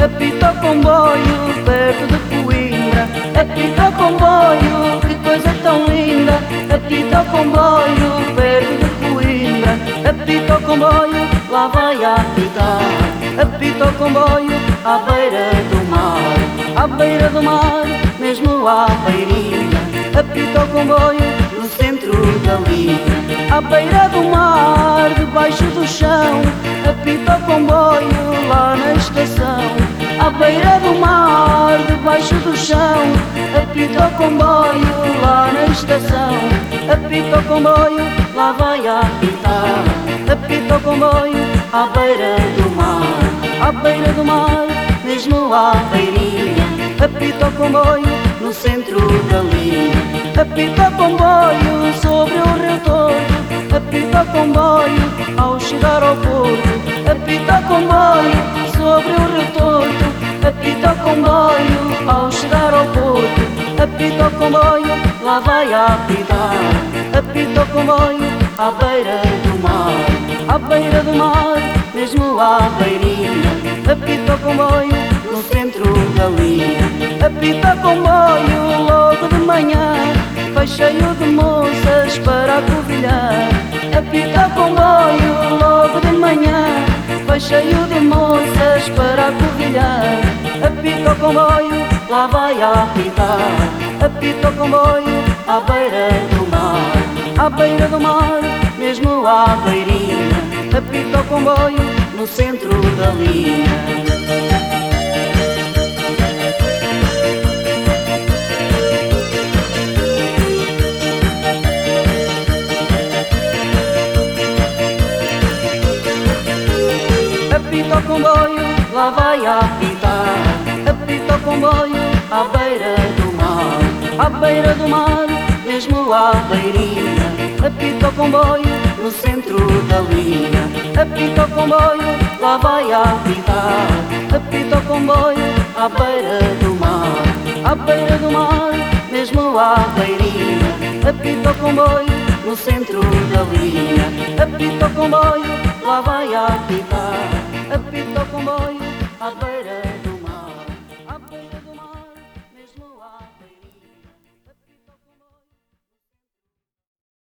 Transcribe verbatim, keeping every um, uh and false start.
apita o comboio perto de Coimbra. Apita o comboio, que coisa tão linda. Apita o comboio perto de Coimbra. Apita o comboio, lá vai a apitar. Apita o comboio à beira do mar, à beira do mar, mesmo à beirinha. Apita o comboio no centro da linha, à beira do mar, debaixo do chão. Apita o comboio lá na estação, à beira do mar, debaixo do chão. Apita o comboio lá na estação. Apita o comboio, lá vai a apitar. Apita o comboio à beira do mar, à beira do mar, mesmo à beirinha. Apita o comboio no centro da linha. Apita o comboio sobre o Rio Torto. Apita o comboio ao chegar ao porto. Apita o comboio sobre o Rio Torto. Apita o comboio ao chegar ao porto. Apita o comboio, lá vai a apitar. Apita o comboio à beira do mar, à beira do mar, mesmo à beirinha. Apita o comboio no centro da linha. Apita o comboio logo de manhã, vai cheio de moças para acovilhar. Apita o comboio logo de manhã, vai cheio de moças para acovilhar. Apita o comboio, lá vai a apitar. Apita o comboio à beira do mar, à beira do mar, mesmo à beirinha. Apita o comboio no centro da linha. Apita o comboio, lá vai a apitar. Apita o comboio à beira do mar, à beira do mar, mesmo à beirinha. Apita o comboio no centro da linha. Apita o comboio, lá vai a apitar. Apita o comboio à beira do mar, à beira do mar, mesmo à beirinha. Apita o comboio no centro da linha. Apita o comboio, lá vai a apitar. Apita o comboio